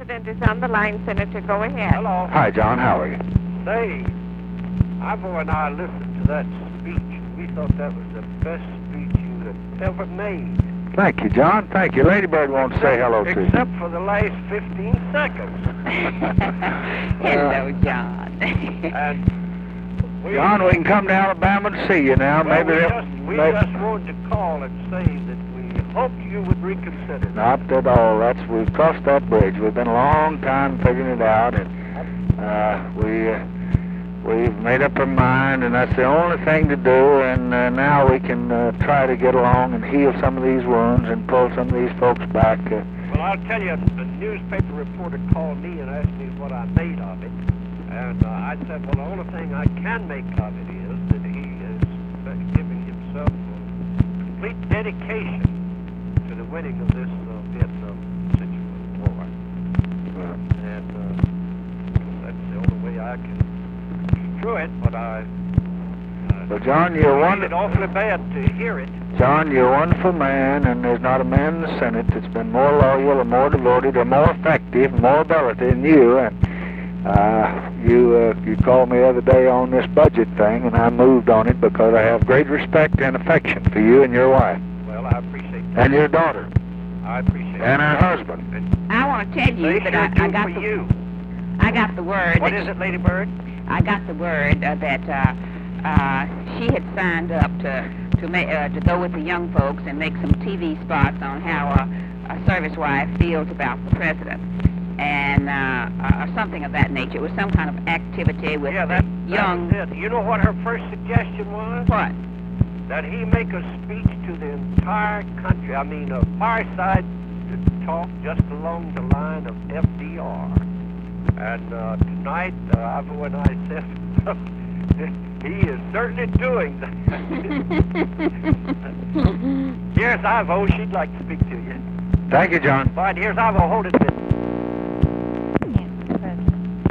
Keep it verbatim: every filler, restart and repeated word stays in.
president is on the line, Senator. Go ahead. Hello. Hi, John. How are you? Say, Ivo and I listened to that speech. We thought that was the best speech you had ever made. Thank you, John. Thank you. Ladybird wants to say hello to you. Except for the last fifteen seconds. Hello, John. And we, John, we can come to Alabama to see you now. well, Maybe we, they'll- just, we they- just wanted to call and say that we hoped you would reconsider. Not at all. That's we've crossed that bridge. We've been a long time figuring it out, and uh, we uh, we've made up our mind, and that's the only thing to do. And uh, now we can uh, try to get along and heal some of these wounds and pull some of these folks back. Uh, Well, I'll tell you, a newspaper reporter called me and asked me what I made of it. And uh, I said, well, the only thing I can make of it is that he is giving himself a complete dedication to the winning of this uh, Vietnam situation war. And uh, that's the only way I can construe it, but I... Uh, Well, John, you're I one- find it awfully bad to hear it. John, you're a wonderful man, and there's not a man in the Senate that's been more loyal or more devoted or more effective, more ability than you. And uh, you uh, you called me the other day on this budget thing, and I moved on it because I have great respect and affection for you and your wife. Well, I appreciate that. And your daughter. I appreciate And that. her husband. And I want to tell you they that sure I, do I got for the you. I got the word. What that is it, Lady Bird? I got the word uh, that uh, uh, she had signed up to to ma- uh, to go with the young folks and make some T V spots on how uh, a service wife feels about the president, and uh, uh, something of that nature. It was some kind of activity with Yeah, the that, young. that was it. You know what her first suggestion was? What? That he make a speech to the entire country. I mean, a fireside talk just along the line of F D R. And uh, tonight, uh, Ivo and I said, he is certainly doing that. Here's Ivo. She'd like to speak to you. Thank you, John. Fine, here's Ivo. Hold it a minute.